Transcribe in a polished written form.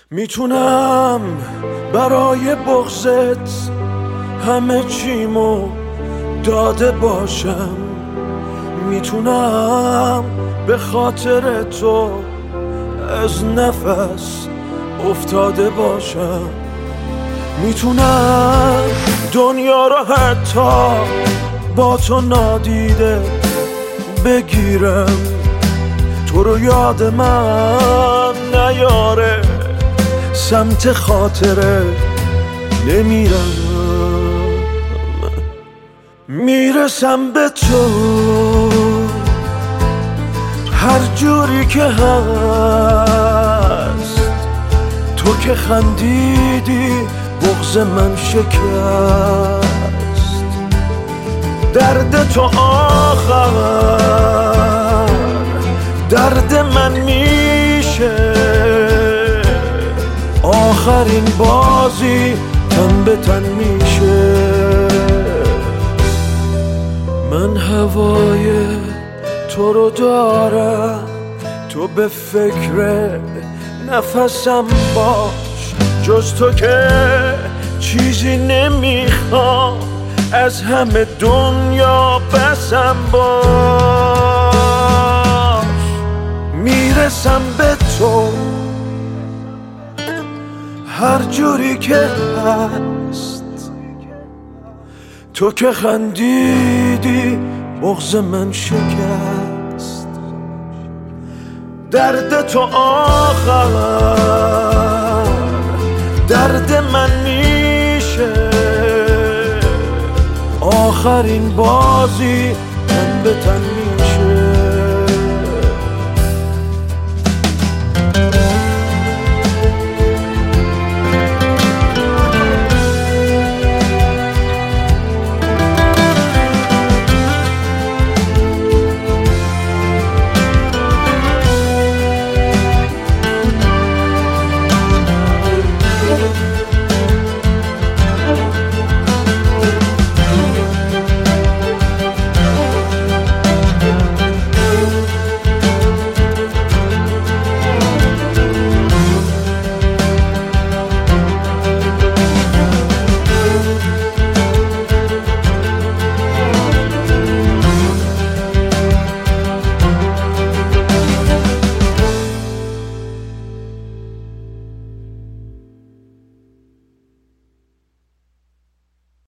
میتونم برای بغضت همه چیمو داده باشم، میتونم به خاطر تو از نفس افتاده باشم، میتونم دنیا رو حتی با تو نادیده بگیرم، تو رو یاد من نیاره سمت خاطره نمیرم، میرسم به تو هر جوری که هست، تو که خندیدی بغض من شکست، درد تو آخر درد من میشه، آخرین بازی تن به تن میشه، من هوای تو رو دارم، تو به فکر نفسم باش، جز تو که چیزی نمیخوام، از همه دنیا بسم باش، میرسم به تو هر جوری که هست، تو که خندیدی بغض من شکست، درد تو آخر درد من میشه، آخرین بازی تن به تن میشه.